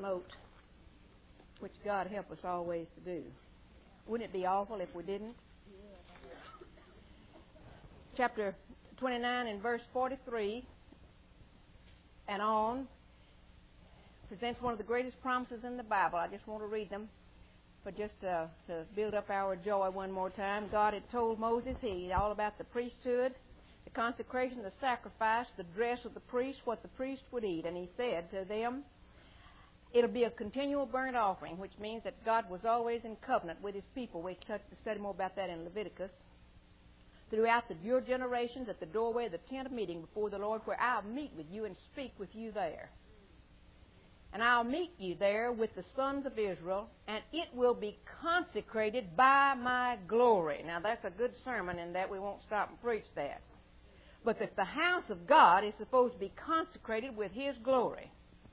note, which God help us always to do. Wouldn't it be awful if we didn't? Chapter 29 and verse 43 and on presents one of the greatest promises in the Bible. I just want to read them for just to build up our joy one more time. God had told Moses all about the priesthood, the consecration, the sacrifice, the dress of the priest, what the priest would eat. And he said to them, it'll be a continual burnt offering, which means that God was always in covenant with his people. We study more about that in Leviticus. Throughout your generations at the doorway of the tent of meeting before the Lord, where I'll meet with you and speak with you there. And I'll meet you there with the sons of Israel, and it will be consecrated by my glory. Now, that's a good sermon in that we won't stop and preach that. But that the house of God is supposed to be consecrated with his glory.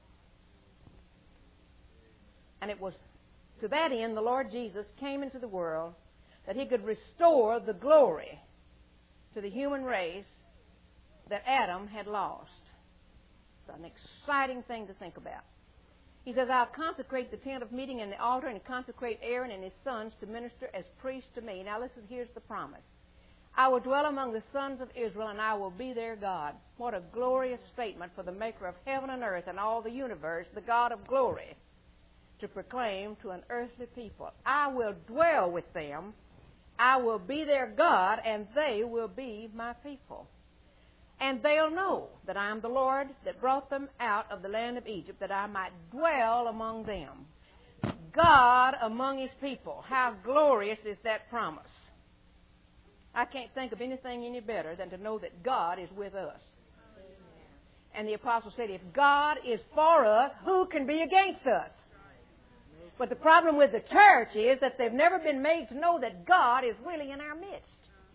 And it was to that end the Lord Jesus came into the world, that he could restore the glory to the human race that Adam had lost. It's an exciting thing to think about. He says, I'll consecrate the tent of meeting and the altar and consecrate Aaron and his sons to minister as priests to me. Now listen, here's the promise. I will dwell among the sons of Israel and I will be their God. What a glorious statement for the maker of heaven and earth and all the universe, the God of glory, to proclaim to an earthly people. I will dwell with them. I will be their God, and they will be my people. And they'll know that I am the Lord that brought them out of the land of Egypt, that I might dwell among them. God among his people. How glorious is that promise. I can't think of anything any better than to know that God is with us. And the apostle said, if God is for us, who can be against us? But the problem with the church is that they've never been made to know that God is really in our midst.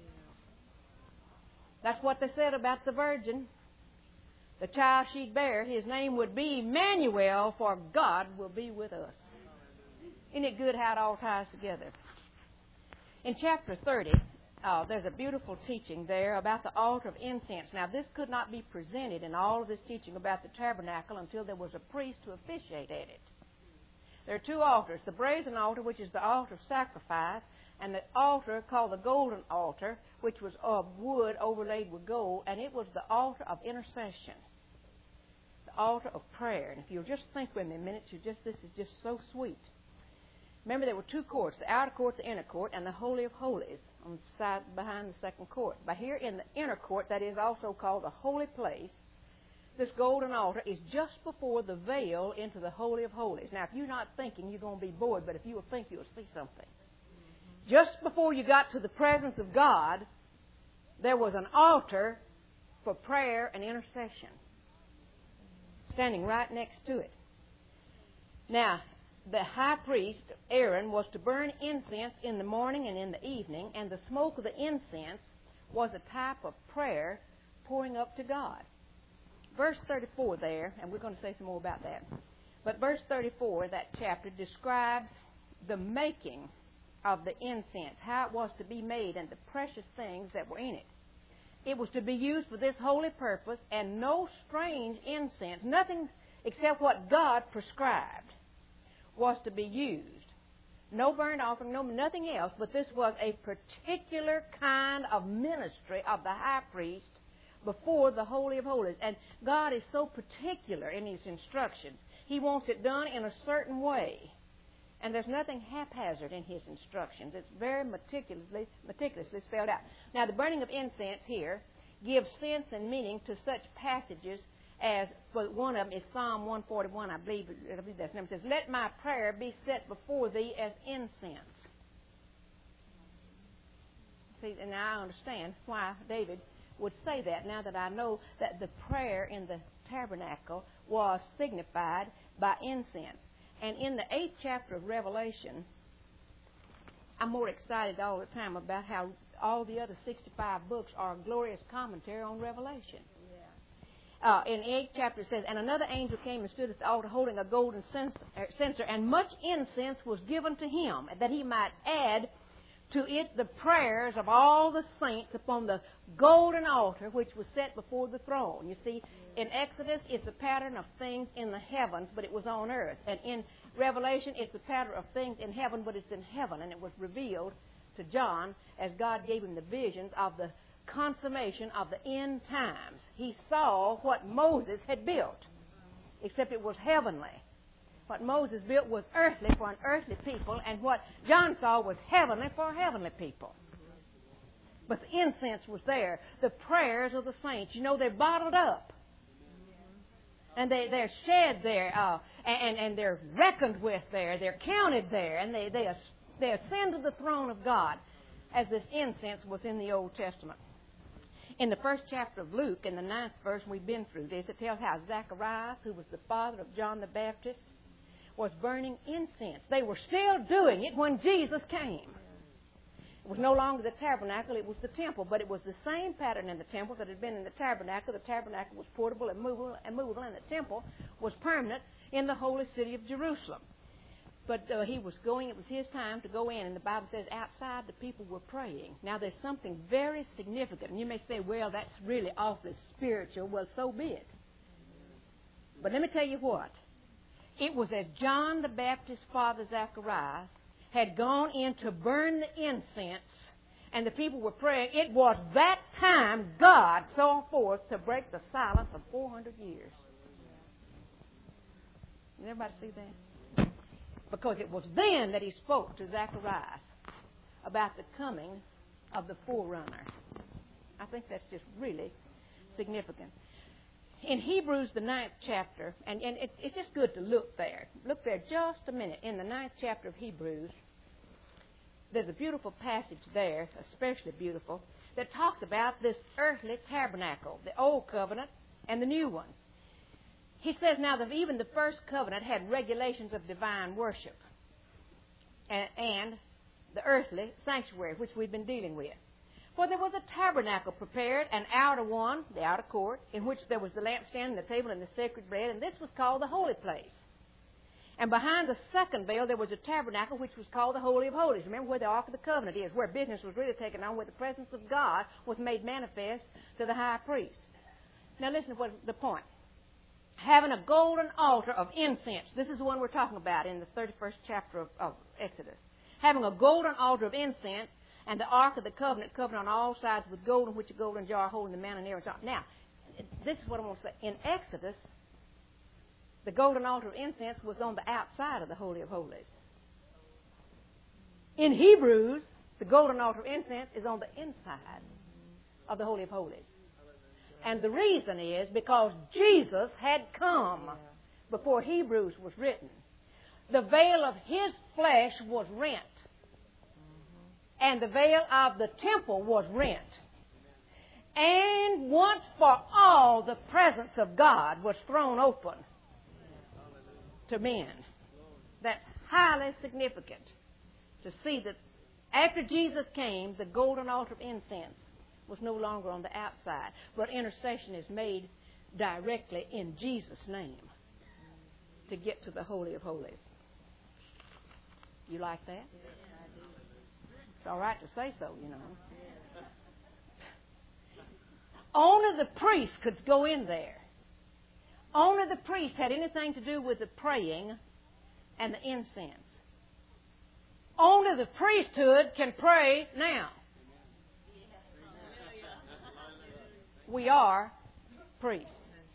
That's what they said about the virgin. The child she'd bear, his name would be Emmanuel, for God will be with us. Isn't it good how it all ties together? In chapter 30, there's a beautiful teaching there about the altar of incense. Now, this could not be presented in all of this teaching about the tabernacle until there was a priest to officiate at it. There are two altars, the brazen altar, which is the altar of sacrifice, and the altar called the golden altar, which was of wood overlaid with gold, and it was the altar of intercession, the altar of prayer. And if you'll just think with me a minute, this is just so sweet. Remember, there were two courts, the outer court, the inner court, and the Holy of Holies on the side behind the second court. But here in the inner court, that is also called the holy place, this golden altar is just before the veil into the Holy of Holies. Now, if you're not thinking, you're going to be bored, but if you will think, you'll see something. Just before you got to the presence of God, there was an altar for prayer and intercession standing right next to it. Now, the high priest, Aaron, was to burn incense in the morning and in the evening, and the smoke of the incense was a type of prayer pouring up to God. Verse 34 there, and we're going to say some more about that, but verse 34 of that chapter describes the making of the incense, how it was to be made, and the precious things that were in it. It was to be used for this holy purpose, and no strange incense, nothing except what God prescribed, was to be used. No burnt offering, nothing else, but this was a particular kind of ministry of the high priest before the Holy of Holies. And God is so particular in his instructions. He wants it done in a certain way. And there's nothing haphazard in his instructions. It's very meticulously spelled out. Now, the burning of incense here gives sense and meaning to such passages as, for one of them is Psalm 141, I believe that's the number. It says, let my prayer be set before thee as incense. See, and now I understand why David would say that, now that I know that the prayer in the tabernacle was signified by incense. And in the 8th chapter of Revelation, I'm more excited all the time about how all the other 65 books are a glorious commentary on Revelation. In the 8th chapter it says, and another angel came and stood at the altar holding a golden censer, and much incense was given to him, that he might add to it the prayers of all the saints upon the golden altar which was set before the throne. You see, in Exodus, it's a pattern of things in the heavens, but it was on earth. And in Revelation, it's a pattern of things in heaven, but it's in heaven. And it was revealed to John as God gave him the visions of the consummation of the end times. He saw what Moses had built, except it was heavenly. What Moses built was earthly for an earthly people, and what John saw was heavenly for heavenly people. But the incense was there. The prayers of the saints, you know, they're bottled up. And they're shed there, and they're reckoned with there. They're counted there, and they ascend to the throne of God, as this incense was in the Old Testament. In the first chapter of Luke, in the 9th verse, we've been through this, it tells how Zacharias, who was the father of John the Baptist, was burning incense. They were still doing it when Jesus came. It was no longer the tabernacle, it was the temple, but it was the same pattern in the temple that had been in the tabernacle. The tabernacle was portable and movable, and the temple was permanent in the holy city of Jerusalem. But he was going, it was his time to go in, and the Bible says outside the people were praying. Now there's something very significant, and you may say, well, that's really awfully spiritual. Well, so be it. But let me tell you what. It was as John the Baptist's father, Zacharias, had gone in to burn the incense, and the people were praying. It was that time God saw forth to break the silence of 400 years. Did everybody see that? Because it was then that he spoke to Zacharias about the coming of the forerunner. I think that's just really significant. In Hebrews, the 9th chapter, and it's just good to look there. Look there just a minute. In the 9th chapter of Hebrews, there's a beautiful passage there, especially beautiful, that talks about this earthly tabernacle, the old covenant and the new one. He says now that even the first covenant had regulations of divine worship and the earthly sanctuary, which we've been dealing with. For there was a tabernacle prepared, an outer one, the outer court, in which there was the lampstand and the table and the sacred bread, and this was called the holy place. And behind the second veil there was a tabernacle which was called the Holy of Holies. Remember where the Ark of the Covenant is, where business was really taken on, where the presence of God was made manifest to the high priest. Now listen to what the point. Having a golden altar of incense. This is the one we're talking about in the 31st chapter of Exodus. Having a golden altar of incense, and the Ark of the Covenant covered on all sides with gold, in which a golden jar holding the manna and Aaron's. Now, this is what I want to say. In Exodus, the golden altar of incense was on the outside of the Holy of Holies. In Hebrews, the golden altar of incense is on the inside of the Holy of Holies. And the reason is because Jesus had come before Hebrews was written. The veil of his flesh was rent. And the veil of the temple was rent. And once for all, the presence of God was thrown open to men. That's highly significant to see that after Jesus came, the golden altar of incense was no longer on the outside, but intercession is made directly in Jesus' name to get to the Holy of Holies. You like that? It's all right to say so, you know. Only the priest could go in there. Only the priest had anything to do with the praying and the incense. Only the priesthood can pray now. We are priests.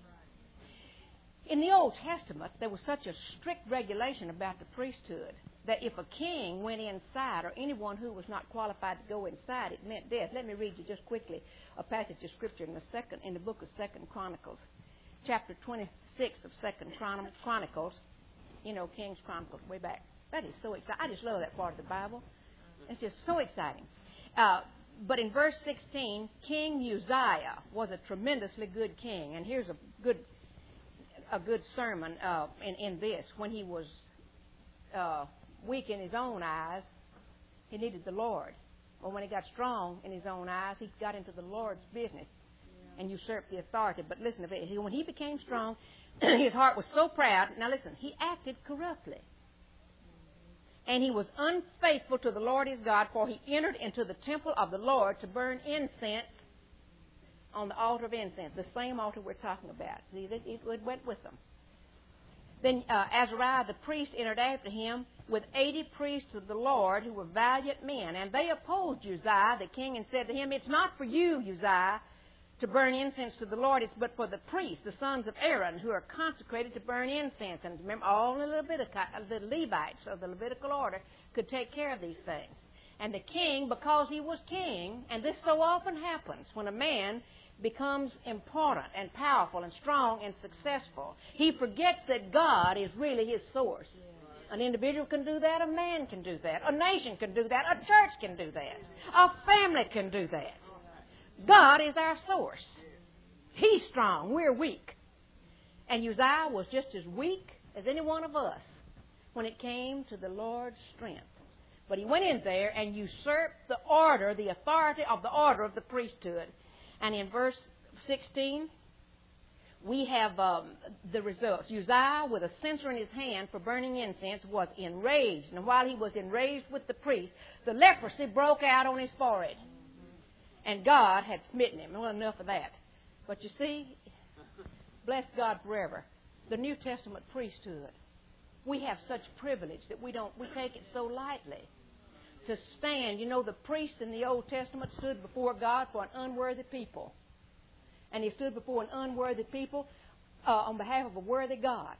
In the Old Testament, there was such a strict regulation about the priesthood that if a king went inside, or anyone who was not qualified to go inside, it meant death. Let me read you just quickly a passage of Scripture in the book of 2 Chronicles, chapter 26 of 2 Chronicles. You know, King's Chronicles, way back. That is so exciting. I just love that part of the Bible. It's just so exciting. But in verse 16, King Uzziah was a tremendously good king. And here's a good sermon in this. When he was weak in his own eyes, he needed the Lord. Well, when he got strong in his own eyes, he got into the Lord's business and usurped the authority. But listen, when he became strong, his heart was so proud. Now listen, he acted corruptly. And he was unfaithful to the Lord his God, for he entered into the temple of the Lord to burn incense on the altar of incense, the same altar we're talking about. See, it went with them. Then Azariah the priest entered after him with 80 priests of the Lord who were valiant men. And they opposed Uzziah the king and said to him, "It's not for you, Uzziah, to burn incense to the Lord, it's but for the priests, the sons of Aaron, who are consecrated to burn incense." And remember, all the Levites of the Levitical order could take care of these things. And the king, because he was king, and this so often happens when a man becomes important and powerful and strong and successful, he forgets that God is really his source. An individual can do that, a man can do that, a nation can do that, a church can do that, a family can do that. God is our source. He's strong, we're weak. And Uzziah was just as weak as any one of us when it came to the Lord's strength. But he went in there and usurped the order, the authority of the order of the priesthood. And in verse 16, we have the results. Uzziah, with a censer in his hand for burning incense, was enraged. And while he was enraged with the priest, the leprosy broke out on his forehead. And God had smitten him. Well, enough of that. But you see, bless God forever, the New Testament priesthood, we have such privilege that we take it so lightly. To stand, you know, the priest in the Old Testament stood before God for an unworthy people. And he stood before an unworthy people on behalf of a worthy God.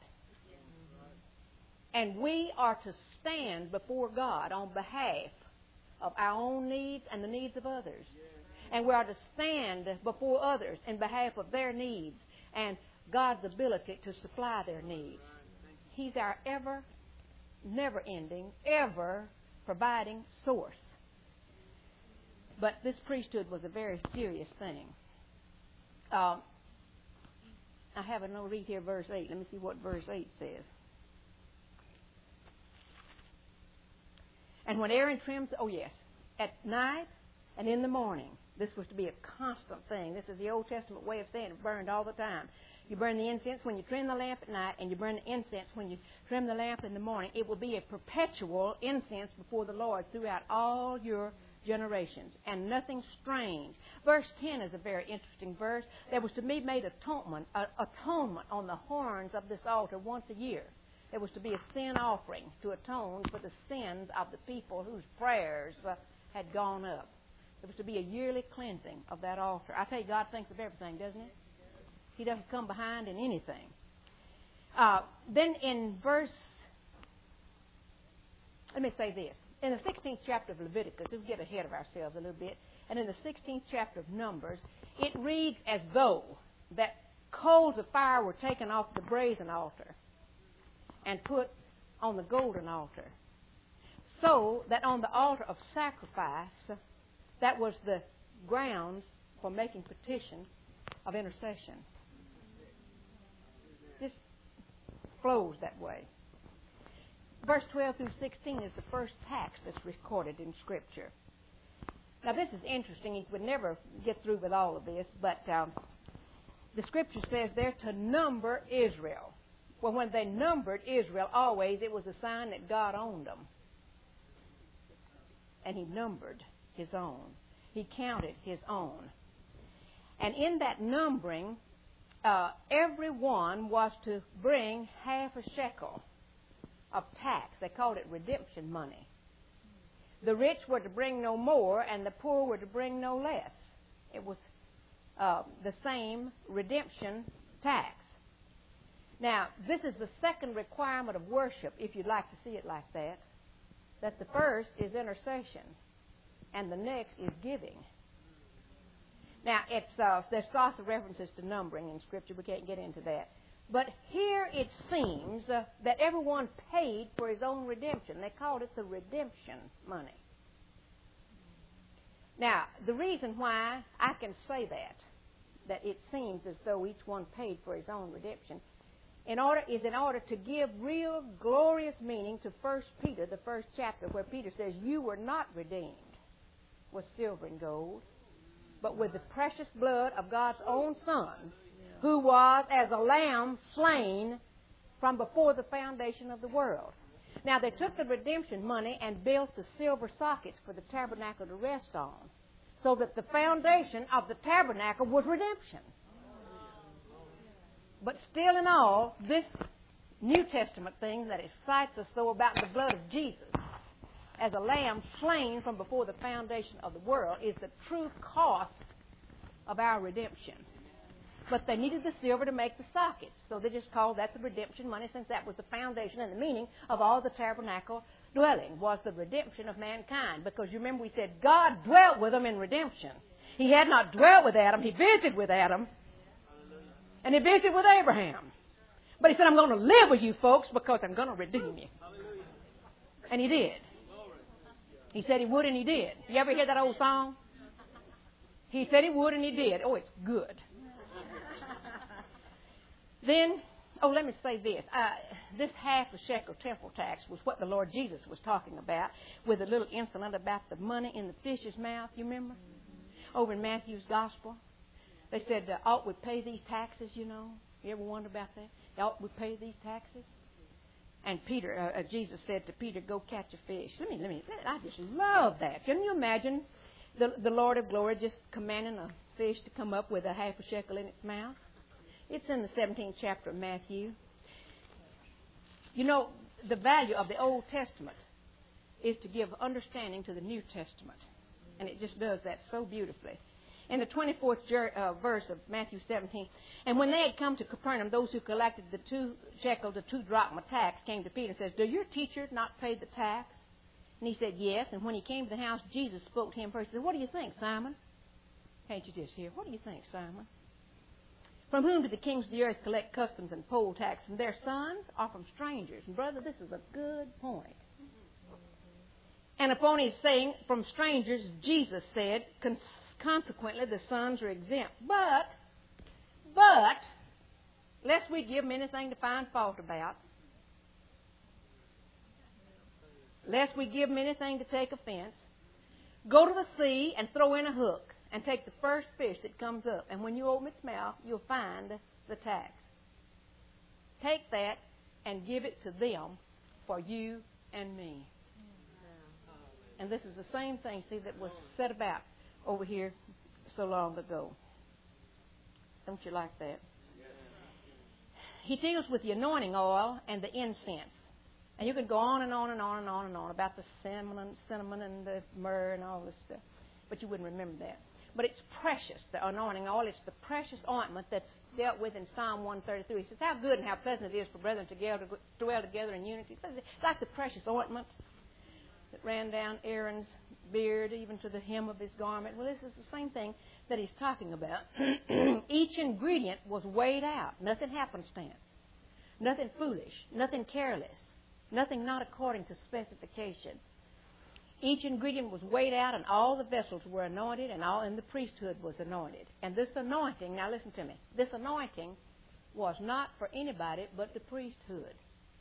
And we are to stand before God on behalf of our own needs and the needs of others. And we are to stand before others in behalf of their needs and God's ability to supply their needs. He's our never-ending, ever providing source. But this priesthood was a very serious thing. I have a note read here, verse 8. Let me see what verse 8 says. And when Aaron trims, at night and in the morning. This was to be a constant thing. This is the Old Testament way of saying it burned all the time. You burn the incense when you trim the lamp at night, and you burn the incense when you trim the lamp in the morning. It will be a perpetual incense before the Lord throughout all your generations, and nothing strange. Verse 10 is a very interesting verse. There was to be made atonement on the horns of this altar once a year. There was to be a sin offering to atone for the sins of the people whose prayers had gone up. There was to be a yearly cleansing of that altar. I tell you, God thinks of everything, doesn't He? He doesn't come behind in anything. Then in let me say this. In the 16th chapter of Leviticus, we'll get ahead of ourselves a little bit, and in the 16th chapter of Numbers, it reads as though that coals of fire were taken off the brazen altar and put on the golden altar, so that on the altar of sacrifice, that was the grounds for making petition of intercession. This flows that way. Verse 12 through 16 is the first tax that's recorded in Scripture. Now, this is interesting. You would never get through with all of this, but the Scripture says they're to number Israel. Well, when they numbered Israel, always it was a sign that God owned them. And He numbered His own. He counted His own. And in that numbering, everyone was to bring half a shekel of tax. They called it redemption money. The rich were to bring no more, and the poor were to bring no less. It was the same redemption tax. Now, this is the second requirement of worship, if you'd like to see it like that. That the first is intercession, and the next is giving. Now, there's lots of references to numbering in Scripture. We can't get into that. But here it seems that everyone paid for his own redemption. They called it the redemption money. Now, the reason why I can say that it seems as though each one paid for his own redemption, in order to give real glorious meaning to 1 Peter, the first chapter, where Peter says, "You were not redeemed with silver and gold, but with the precious blood of God's own Son, who was as a lamb slain from before the foundation of the world." Now, they took the redemption money and built the silver sockets for the tabernacle to rest on, so that the foundation of the tabernacle was redemption. But still in all, this New Testament thing that excites us so about the blood of Jesus as a lamb slain from before the foundation of the world is the true cost of our redemption. But they needed the silver to make the sockets, so they just called that the redemption money, since that was the foundation and the meaning of all the tabernacle dwelling, was the redemption of mankind. Because you remember we said God dwelt with them in redemption. He had not dwelt with Adam. He visited with Adam. And he visited with Abraham. But he said, I'm going to live with you folks because I'm going to redeem you. And he did. He said he would, and he did. You ever hear that old song? He said he would, and he did. Oh, it's good. Then, let me say this. This half a shekel temple tax was what the Lord Jesus was talking about with a little incident about the money in the fish's mouth. You remember? Over in Matthew's Gospel. They said, ought we pay these taxes, you know? You ever wonder about that? Ought we pay these taxes? And Jesus said to Peter, go catch a fish. I just love that. Can you imagine the Lord of glory just commanding a fish to come up with a half a shekel in its mouth? It's in the 17th chapter of Matthew. You know, the value of the Old Testament is to give understanding to the New Testament. And it just does that so beautifully. In the 24th verse of Matthew 17, and when they had come to Capernaum, those who collected the 2 shekel to 2 drachma tax came to Peter and says, do your teacher not pay the tax? And he said, yes. And when he came to the house, Jesus spoke to him first. He said, what do you think, Simon? Can't you just hear? What do you think, Simon? From whom do the kings of the earth collect customs and poll tax? From their sons or from strangers? And brother, this is a good point. And upon his saying, from strangers, Jesus said, consequently, the sons are exempt. But, lest we give them anything to find fault about, lest we give them anything to take offense, go to the sea and throw in a hook and take the first fish that comes up. And when you open its mouth, you'll find the tax. Take that and give it to them for you and me. And this is the same thing, see, that was said about over here so long ago. Don't you like that? He deals with the anointing oil and the incense. And you can go on and on and on and on and on about the cinnamon and the myrrh and all this stuff. But you wouldn't remember that. But it's precious, the anointing oil. It's the precious ointment that's dealt with in Psalm 133. He says, how good and how pleasant it is for brethren to dwell together in unity. It's like the precious ointment that ran down Aaron's beard, even to the hem of his garment. Well, this is the same thing that he's talking about. Each ingredient was weighed out. Nothing happenstance. Nothing foolish. Nothing careless. Nothing not according to specification. Each ingredient was weighed out, and all the vessels were anointed, and the priesthood was anointed. And this anointing, now listen to me, this anointing was not for anybody but the priesthood.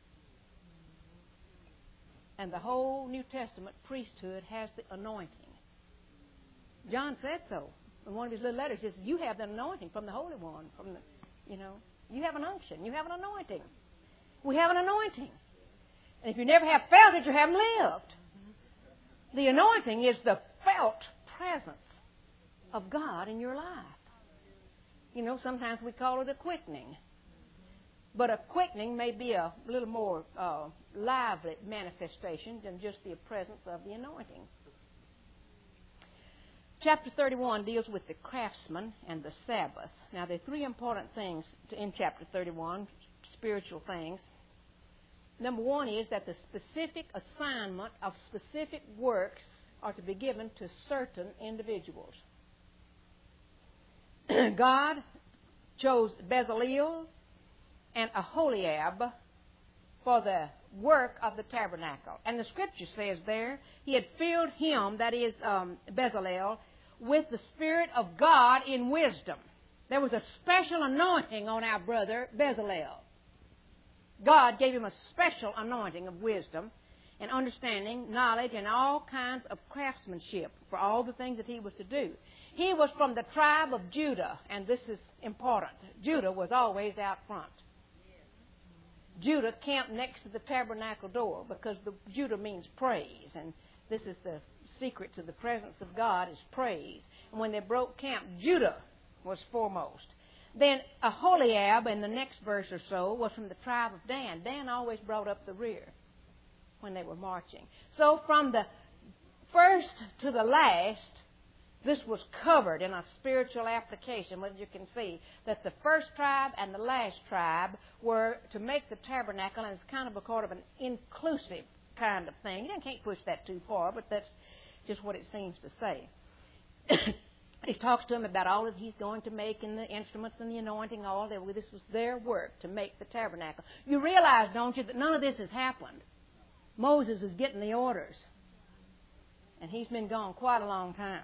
And the whole New Testament priesthood has the anointing. John said so in one of his little letters. He says, you have the anointing from the Holy One. You have an unction. You have an anointing. We have an anointing. And if you never have felt it, you haven't lived. The anointing is the felt presence of God in your life. You know, sometimes we call it a quickening. But a quickening may be a little more lively manifestation than just the presence of the anointing. Chapter 31 deals with the craftsman and the Sabbath. Now, there are 3 important things in chapter 31, spiritual things. Number 1 is that the specific assignment of specific works are to be given to certain individuals. God chose Bezaleel and Aholiab for the work of the tabernacle. And the scripture says there, he had filled him, that is Bezaleel, with the Spirit of God in wisdom. There was a special anointing on our brother Bezaleel. God gave him a special anointing of wisdom and understanding, knowledge, and all kinds of craftsmanship for all the things that he was to do. He was from the tribe of Judah, and this is important. Judah was always out front. Judah camped next to the tabernacle door because Judah means praise. And this is the secret to the presence of God is praise. And when they broke camp, Judah was foremost. Then Aholiab, in the next verse or so, was from the tribe of Dan. Dan always brought up the rear when they were marching. So from the first to the last, this was covered in a spiritual application, where you can see that the first tribe and the last tribe were to make the tabernacle, and it's kind of a sort of an inclusive kind of thing. You can't push that too far, but that's just what it seems to say. He talks to them about all that he's going to make and the instruments and the anointing, all that. This was their work to make the tabernacle. You realize, don't you, that none of this has happened. Moses is getting the orders. And he's been gone quite a long time.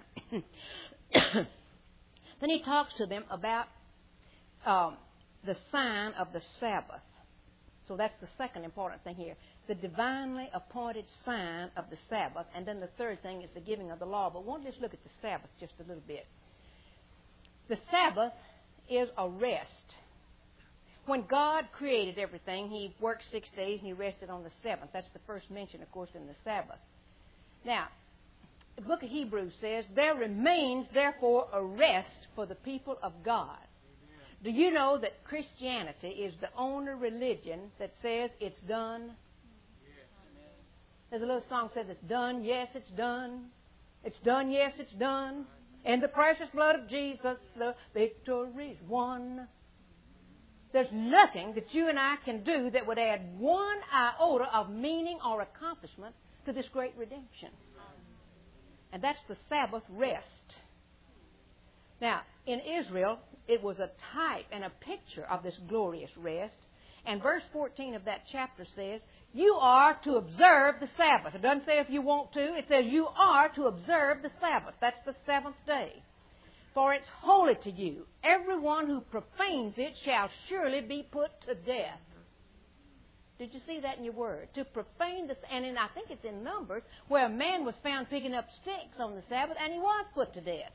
Then he talks to them about the sign of the Sabbath. So that's the second important thing here. The divinely appointed sign of the Sabbath. And then the third thing is the giving of the law. But we'll just look at the Sabbath just a little bit. The Sabbath is a rest. When God created everything, He worked 6 days and He rested on the seventh. That's the first mention, of course, in the Sabbath. Now, the book of Hebrews says, there remains, therefore, a rest for the people of God. Do you know that Christianity is the only religion that says it's done? There's a little song that says it's done, yes, it's done. It's done, yes, it's done. In the precious blood of Jesus, the victory's won. There's nothing that you and I can do that would add one iota of meaning or accomplishment to this great redemption. And that's the Sabbath rest. Now, in Israel, it was a type and a picture of this glorious rest. And verse 14 of that chapter says, you are to observe the Sabbath. It doesn't say if you want to. It says you are to observe the Sabbath. That's the seventh day. For it's holy to you. Everyone who profanes it shall surely be put to death. Did you see that in your word? To profane this, and I think it's in Numbers, where a man was found picking up sticks on the Sabbath, and he was put to death.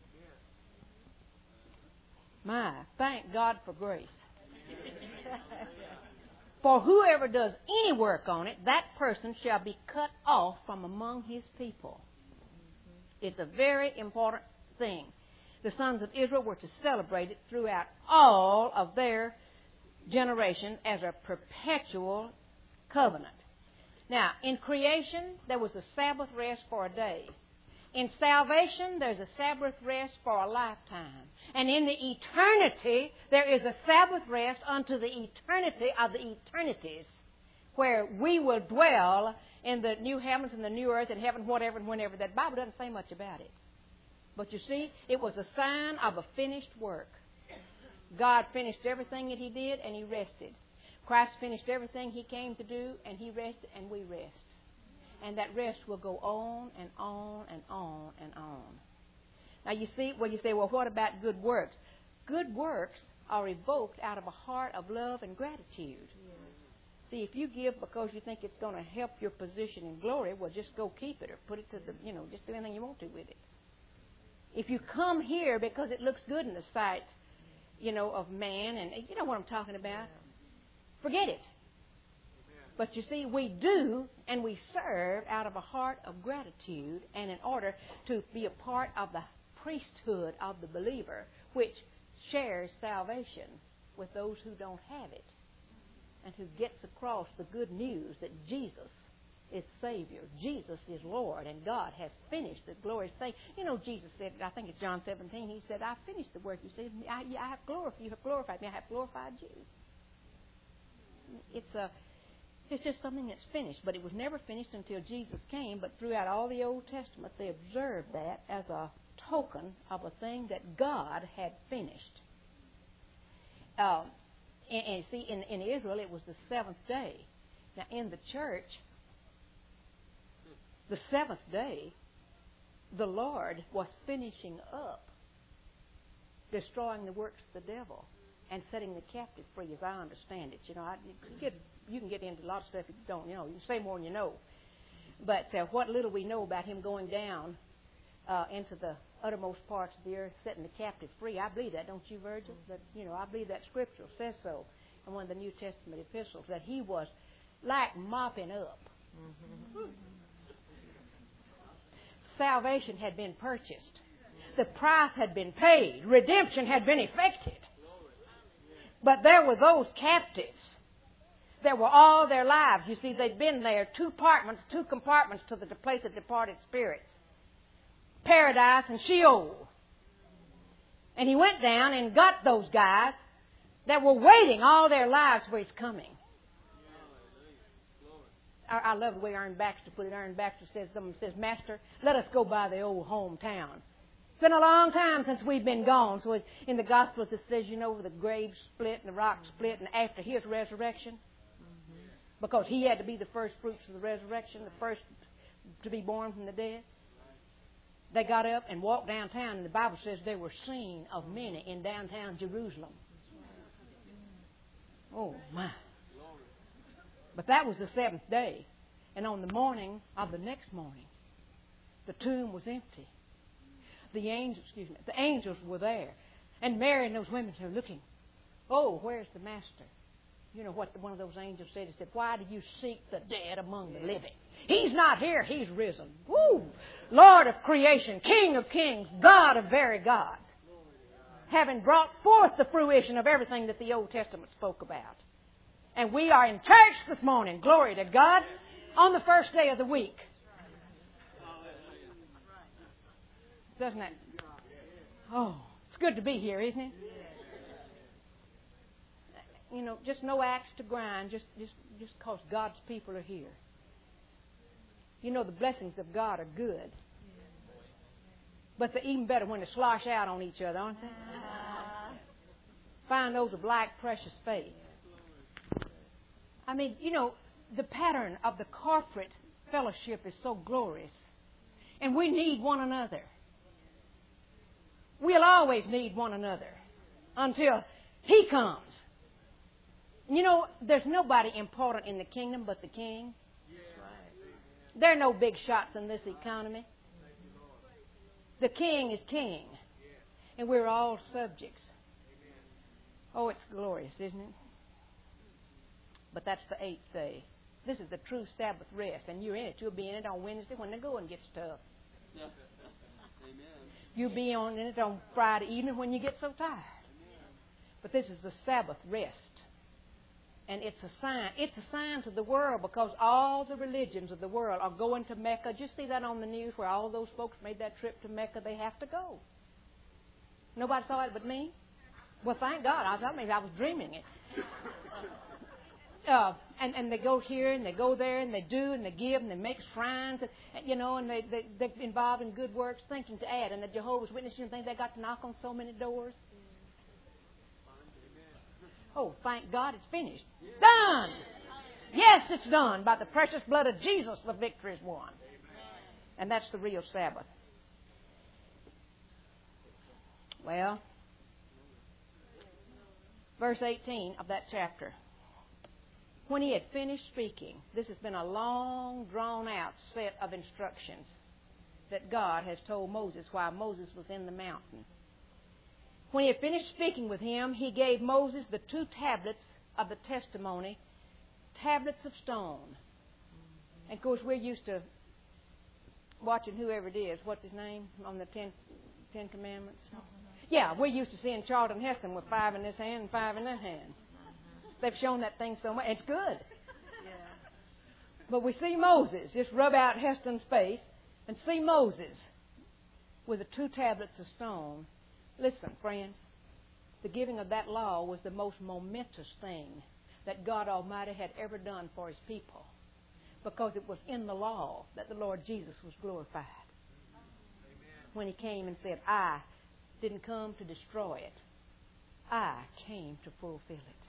My, thank God for grace. For whoever does any work on it, that person shall be cut off from among his people. It's a very important thing. The sons of Israel were to celebrate it throughout all of their generation as a perpetual covenant. Now, in creation, there was a Sabbath rest for a day. In salvation, there's a Sabbath rest for a lifetime. And in the eternity, there is a Sabbath rest unto the eternity of the eternities, where we will dwell in the new heavens and the new earth and heaven, whatever and whenever. That Bible doesn't say much about it. But you see, it was a sign of a finished work. God finished everything that He did, and He rested. Christ finished everything He came to do, and He rested, and we rest. And that rest will go on and on and on and on. Now you see, well, you say, well, what about good works? Good works are evoked out of a heart of love and gratitude. See, if you give because you think it's going to help your position in glory, well, just go keep it or put it to the, just do anything you want to with it. If you come here because it looks good in the sight, of man, and you know what I'm talking about, forget it. But you see, we do and we serve out of a heart of gratitude and in order to be a part of the priesthood of the believer, which shares salvation with those who don't have it and who gets across the good news that Jesus is Savior, Jesus is Lord, and God has finished the glorious thing. Jesus said, I think it's John 17, He said, I finished the work. You said, you have glorified me. I have glorified you. It's just something that's finished, but it was never finished until Jesus came. But throughout all the Old Testament, they observed that as a token of a thing that God had finished. And see, in Israel, it was the seventh day. Now, in the church, the seventh day, the Lord was finishing up, destroying the works of the devil and setting the captive free, as I understand it. You can get into a lot of stuff if you don't. You can say more than you know. But what little we know about Him going down into the uttermost parts of the earth, setting the captive free, I believe that, don't you, Virgil? That I believe that Scripture says so. in one of the New Testament epistles that he was like mopping up. Salvation had been purchased. The price had been paid. Redemption had been effected. But there were those captives that were all their lives. You see, they'd been there, two compartments to the place of departed spirits. Paradise and Sheol. And he went down and got those guys that were waiting all their lives for his coming. I love the way Aaron Baxter put it. Aaron Baxter says, Master, let us go by the old hometown. It's been a long time since we've been gone. So in the Gospels it says, the graves split and the rocks split, and after his resurrection, because he had to be the first fruits of the resurrection, the first to be born from the dead, they got up and walked downtown, and the Bible says they were seen of many in downtown Jerusalem. Oh, my. But that was the seventh day. And on the morning of the next morning, the tomb was empty. The angels were there. And Mary and those women were looking. Oh, where's the Master? You know what one of those angels said? He said, why do you seek the dead among the living? He's not here. He's risen. Woo! Lord of creation, King of kings, God of very gods. Having brought forth the fruition of everything that the Old Testament spoke about. And we are in church this morning, glory to God, on the first day of the week. Doesn't it? Oh, it's good to be here, isn't it? Just no axe to grind, just because God's people are here. The blessings of God are good. But they're even better when they slosh out on each other, aren't they? Find those of like precious faith. The pattern of the corporate fellowship is so glorious. And we need one another. We'll always need one another until He comes. There's nobody important in the kingdom but the King. There are no big shots in this economy. The King is King. And we're all subjects. Oh, it's glorious, isn't it? But that's the 8th day. This is the true Sabbath rest. And you're in it. You'll be in it on Wednesday when the going gets tough. You'll be in it on Friday evening when you get so tired. But this is the Sabbath rest. And it's a sign. It's a sign to the world because all the religions of the world are going to Mecca. Did you see that on the news where all those folks made that trip to Mecca? They have to go. Nobody saw it but me? Well, thank God. I was dreaming it. And they go here and they go there and they do and they give and they make shrines and they're involved in good works, thinking to add. And the Jehovah's Witnesses think they got to knock on so many doors. Oh, thank God it's finished. Done! Yes, it's done. By the precious blood of Jesus, the victory is won. And that's the real Sabbath. Well, verse 18 of that chapter. When he had finished speaking, this has been a long, drawn-out set of instructions that God has told Moses while Moses was in the mountain. When he had finished speaking with him, he gave Moses the 2 tablets of the testimony, tablets of stone. And, of course, we're used to watching whoever it is. What's his name on the Ten Commandments? Yeah, we're used to seeing Charlton Heston with 5 in this hand and 5 in that hand. They've shown that thing so much. It's good. But we see Moses, just rub out Heston's face, and see Moses with the 2 tablets of stone. Listen, friends, the giving of that law was the most momentous thing that God Almighty had ever done for His people, because it was in the law that the Lord Jesus was glorified. When He came and said, I didn't come to destroy it. I came to fulfill it.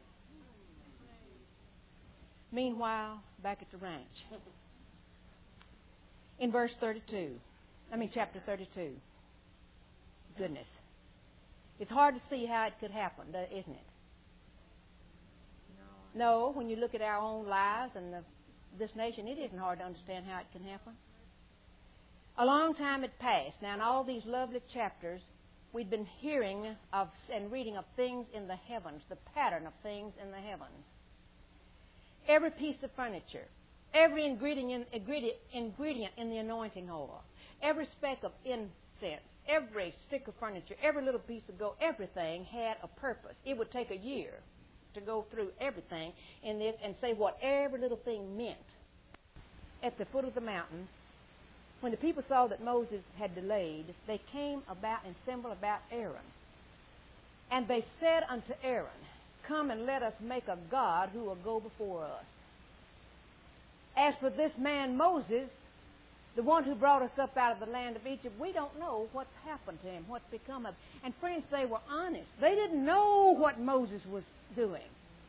Meanwhile, back at the ranch, in chapter 32, goodness. It's hard to see how it could happen, isn't it? No, when you look at our own lives and this nation, it isn't hard to understand how it can happen. A long time had passed. Now, in all these lovely chapters, we'd been hearing of and reading of things in the heavens, the pattern of things in the heavens. Every piece of furniture, every ingredient in the anointing oil, every speck of incense, every stick of furniture, every little piece of gold, everything had a purpose. It would take a year to go through everything in this and say what every little thing meant. At the foot of the mountain, when the people saw that Moses had delayed, they came about and assembled about Aaron. And they said unto Aaron, Come and let us make a God who will go before us. As for this man Moses, the one who brought us up out of the land of Egypt, we don't know what's happened to him, what's become of him. And friends, they were honest. They didn't know what Moses was doing.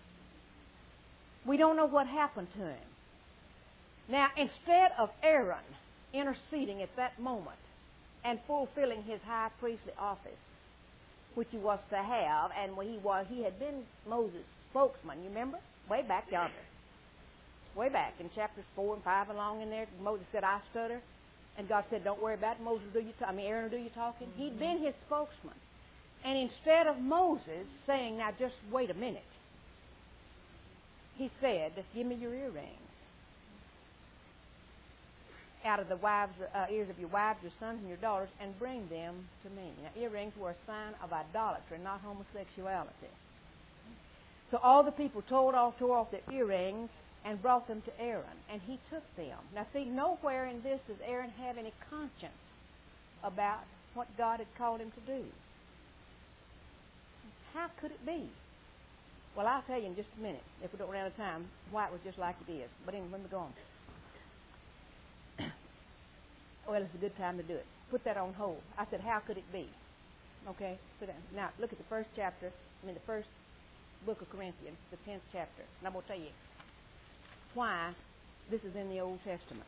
We don't know what happened to him. Now, instead of Aaron interceding at that moment and fulfilling his high priestly office, which he was to have, and he had been Moses' spokesman, you remember? Way back yonder. Way back in chapters 4 and 5 along in there, Moses said, I stutter. And God said, don't worry about it. Aaron will do your talking. Mm-hmm. He'd been his spokesman. And instead of Moses saying, now just wait a minute, he said, give me your earrings out of the ears of your wives, your sons, and your daughters, and bring them to me. Now, earrings were a sign of idolatry, not homosexuality. So all the people tore off their earrings and brought them to Aaron, and he took them. Now, see, nowhere in this does Aaron have any conscience about what God had called him to do. How could it be? Well, I'll tell you in just a minute, if we don't run out of time, why it was just like it is. But anyway, let me go on. Well, it's a good time to do it. Put that on hold. I said, how could it be? Okay? Now, look at the first book of Corinthians, the 10th chapter. And I'm going to tell you why this is in the Old Testament.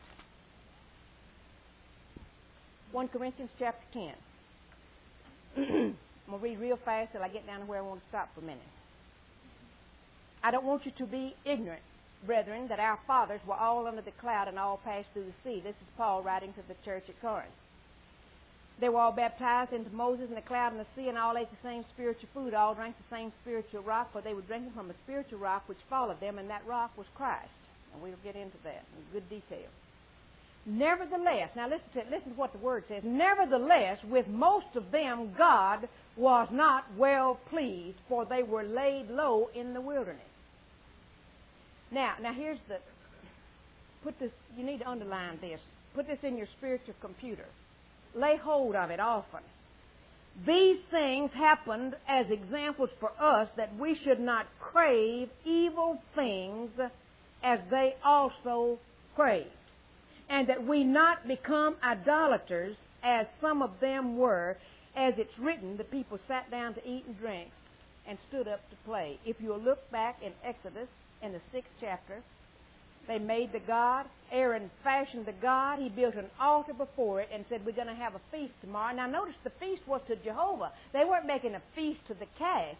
1 Corinthians chapter 10. I'm going to read real fast till I get down to where I want to stop for a minute. I don't want you to be ignorant, brethren, that our fathers were all under the cloud and all passed through the sea. This is Paul writing to the church at Corinth. They were all baptized into Moses in the cloud and the sea, and all ate the same spiritual food, all drank the same spiritual rock, for they were drinking from a spiritual rock which followed them, and that rock was Christ. And we'll get into that in good detail. Nevertheless, now listen to what the word says. Nevertheless, with most of them God was not well pleased, for they were laid low in the wilderness. Now here's you need to underline this. Put this in your spiritual computer. Lay hold of it often. These things happened as examples for us that we should not crave evil things as they also craved, and that we not become idolaters as some of them were. As it's written, the people sat down to eat and drink and stood up to play. If you'll look back in Exodus, in the 6th chapter, they made the god. Aaron fashioned the god. He built an altar before it and said, we're going to have a feast tomorrow. Now notice the feast was to Jehovah. They weren't making a feast to the calf.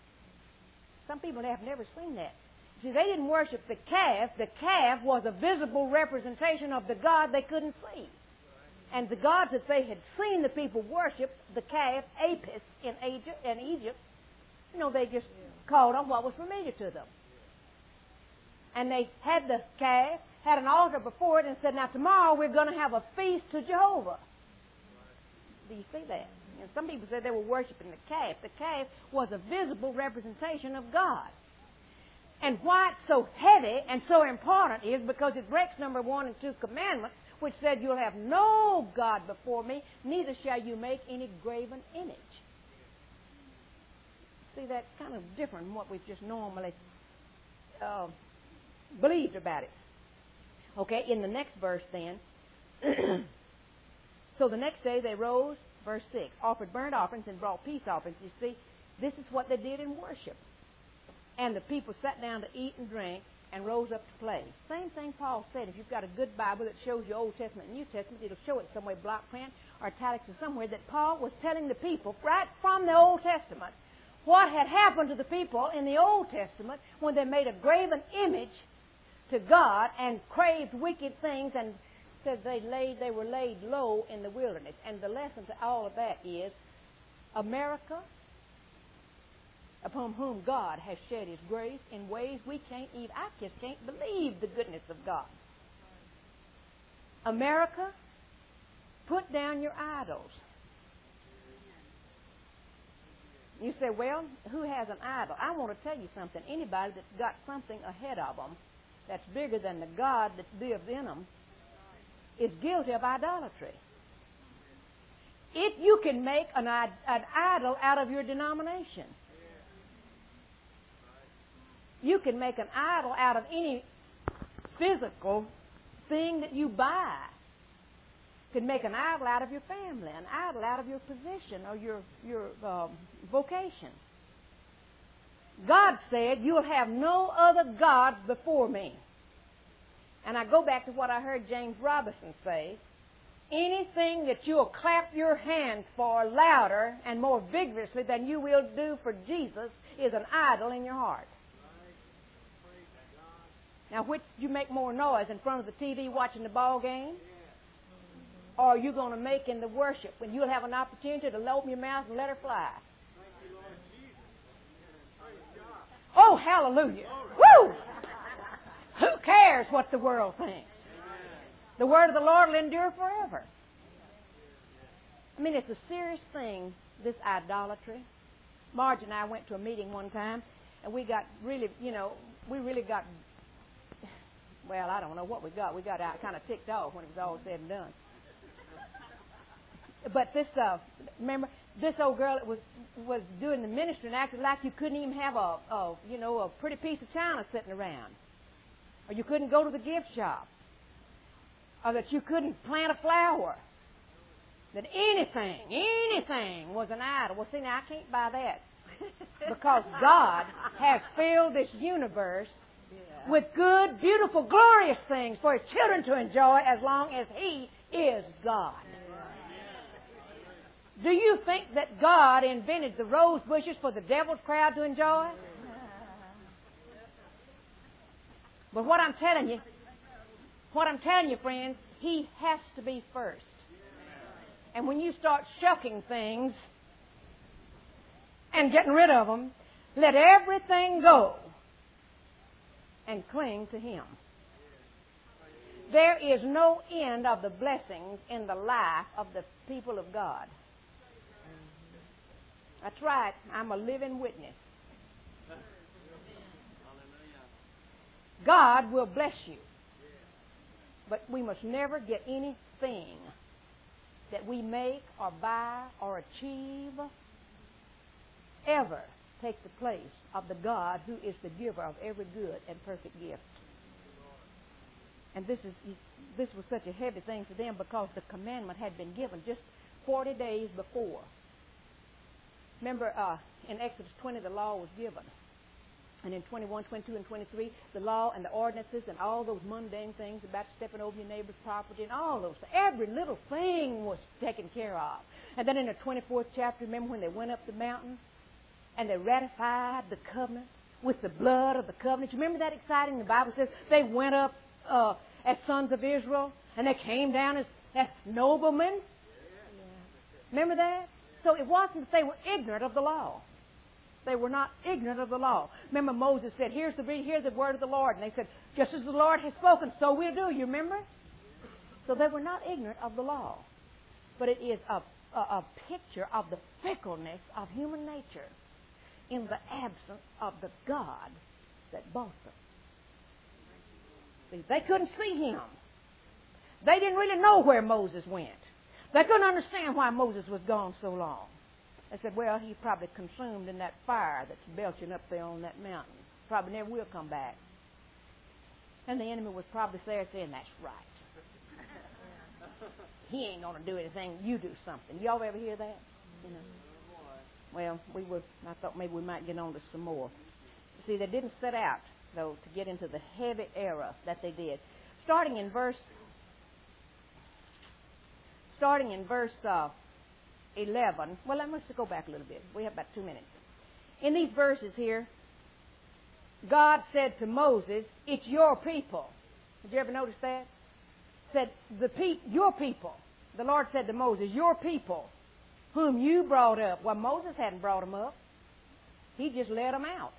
Some people have never seen that. See, they didn't worship the calf. The calf was a visible representation of the God they couldn't see. And the gods that they had seen the people worship, the calf, Apis, in Egypt, they just called on what was familiar to them. And they had the calf, had an altar before it, and said, now tomorrow we're going to have a feast to Jehovah. Do you see that? And some people said they were worshiping the calf. The calf was a visible representation of God. And why it's so heavy and so important is because it breaks number 1 and 2 commandments, which said, you'll have no God before me, neither shall you make any graven image. See, that's kind of different from what we've just normally believed about it. Okay, in the next verse then, so the next day they rose, verse 6, offered burnt offerings and brought peace offerings. You see, this is what they did in worship. And the people sat down to eat and drink and rose up to play. Same thing Paul said. If you've got a good Bible that shows you Old Testament and New Testament, it'll show it somewhere, block print or italics or somewhere, that Paul was telling the people right from the Old Testament what had happened to the people in the Old Testament when they made a graven image to God and craved wicked things, and said they were laid low in the wilderness. And the lesson to all of that is America, upon whom God has shed His grace in ways we can't even, I just can't believe the goodness of God. America, put down your idols. You say, well, who has an idol? I want to tell you something. Anybody that's got something ahead of them that's bigger than the God that lives in them is guilty of idolatry. If you can make an idol out of your denomination, you can make an idol out of any physical thing that you buy. You can make an idol out of your family, an idol out of your position or your vocation. God said, you'll have no other God before me. And I go back to what I heard James Robinson say. Anything that you'll clap your hands for louder and more vigorously than you will do for Jesus is an idol in your heart. Now, which you make more noise in front of the TV watching the ball game? Or are you going to make in the worship when you'll have an opportunity to open your mouth and let her fly? Oh, hallelujah. Woo! Who cares what the world thinks? The word of the Lord will endure forever. I mean, it's a serious thing, this idolatry. Marge and I went to a meeting one time, and we got really, well, I don't know what we got. We got out kind of ticked off when it was all said and done. But this, remember, this old girl that was doing the ministry and acted like you couldn't even have a pretty piece of china sitting around. Or you couldn't go to the gift shop. Or that you couldn't plant a flower. That anything was an idol. Well, see, now I can't buy that. Because God has filled this universe with good, beautiful, glorious things for His children to enjoy as long as He is God. Do you think that God invented the rose bushes for the devil's crowd to enjoy? But what I'm telling you, friends, He has to be first. And when you start shucking things and getting rid of them, let everything go and cling to Him. There is no end of the blessings in the life of the people of God. That's right. I'm a living witness. God will bless you. But we must never get anything that we make or buy or achieve ever take the place of the God who is the giver of every good and perfect gift. And this was such a heavy thing for them because the commandment had been given just 40 days before. Remember, in Exodus 20, the law was given. And in 21, 22, and 23, the law and the ordinances and all those mundane things about stepping over your neighbor's property and all those, every little thing was taken care of. And then in the 24th chapter, remember when they went up the mountain and they ratified the covenant with the blood of the covenant? You remember that exciting? The Bible says they went up as sons of Israel and they came down as noblemen. Remember that? So it wasn't that they were ignorant of the law. They were not ignorant of the law. Remember Moses said, hear the word of the Lord. And they said, just as the Lord has spoken, so we'll do. You remember? So they were not ignorant of the law. But it is a picture of the fickleness of human nature in the absence of the God that bought them. See, they couldn't see Him. They didn't really know where Moses went. They couldn't understand why Moses was gone so long. They said, well, he's probably consumed in that fire that's belching up there on that mountain. Probably never will come back. And the enemy was probably there saying, that's right. He ain't going to do anything. You do something. Y'all ever hear that? You know. Well, I thought maybe we might get on to some more. See, they didn't set out, though, to get into the heavy error that they did. Starting in verse 11. Well, let's go back a little bit. We have about 2 minutes. In these verses here, God said to Moses, it's your people. Did you ever notice that? Said, your people. The Lord said to Moses, your people, whom you brought up. Well, Moses hadn't brought them up. He just let them out.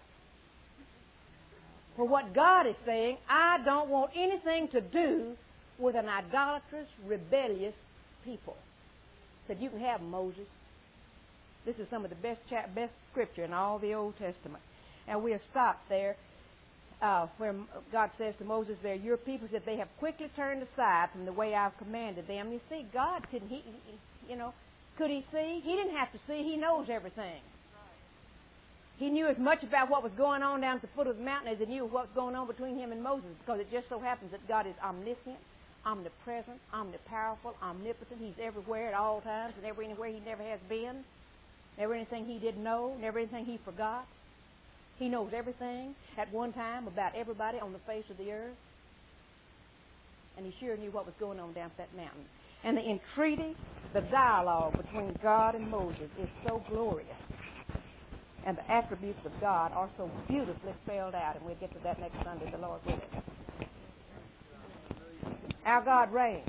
For what God is saying, I don't want anything to do with an idolatrous, rebellious people. He said, you can have them, Moses. This is some of the best scripture in all the Old Testament. And we'll stop there where God says to Moses, they're your people, that they have quickly turned aside from the way I've commanded them. You see, God couldn't, could he see? He didn't have to see. He knows everything. He knew as much about what was going on down at the foot of the mountain as he knew what was going on between him and Moses, because it just so happens that God is omniscient, omnipresent, omnipowerful, omnipotent. He's everywhere at all times, and anywhere he never has been. Never anything he didn't know, never anything he forgot. He knows everything at one time about everybody on the face of the earth. And he sure knew what was going on down at that mountain. And the entreaty, the dialogue between God and Moses is so glorious. And the attributes of God are so beautifully spelled out. And we'll get to that next Sunday, the Lord willing. Our God reigns.